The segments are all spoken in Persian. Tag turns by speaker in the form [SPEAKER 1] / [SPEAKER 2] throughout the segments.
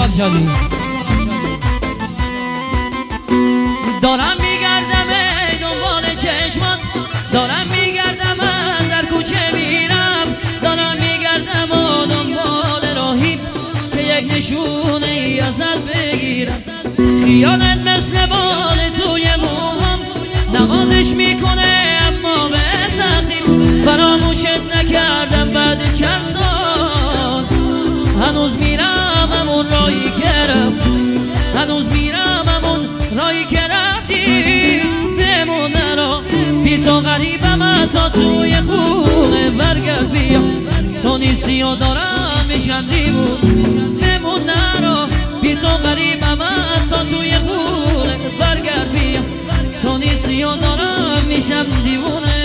[SPEAKER 1] امجادی دارم میگردم دنبال چشمات، دارم میگردم در کوچه میرم، دارم میگردم و دنبال راهی که یک نشونه ای ازت بگیرم. خیالت مثل بال توی موهام نوازش میکنه اما به سختی، فراموشت نکردم بعد چند سال، هنوز میرم همون راهی که رفتی، هنوز میرم همون راهی که رفتی. بمون نرو بی تو غریبم تا توی خونه، برگرد بیا تو نیستی و دارم میشم دیوون. بمون نرو بی تو غریبم تا توی خونه، برگرد بیا تو نیستی و دارم میشم دیوونه.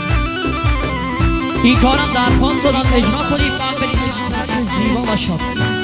[SPEAKER 1] این کارم درخواست دادن اجرا کنید، بعد برید زیبا و شاد.